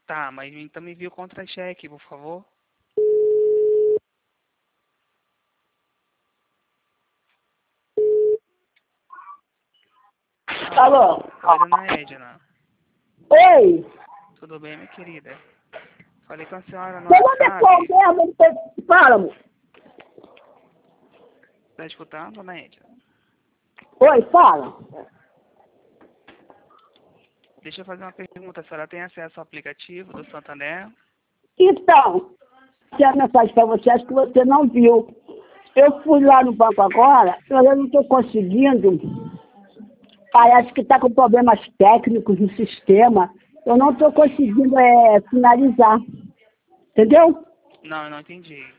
Tá, mas então me envia o contra-cheque, por favor. Alô? Oi, dona Edna. Oi? Tudo bem, minha querida? Falei com a senhora no Você não me WhatsApp. mesmo? Fala, amor. Tá escutando, dona Edna? Oi, fala. Deixa eu fazer uma pergunta. A senhora tem acesso ao aplicativo do Santander? Então, tinha mensagem para você, acho que você não viu. Eu fui lá no banco agora, mas eu não estou conseguindo. Parece que está com problemas técnicos no sistema. Eu não estou conseguindo finalizar. Entendeu? Não, eu não entendi.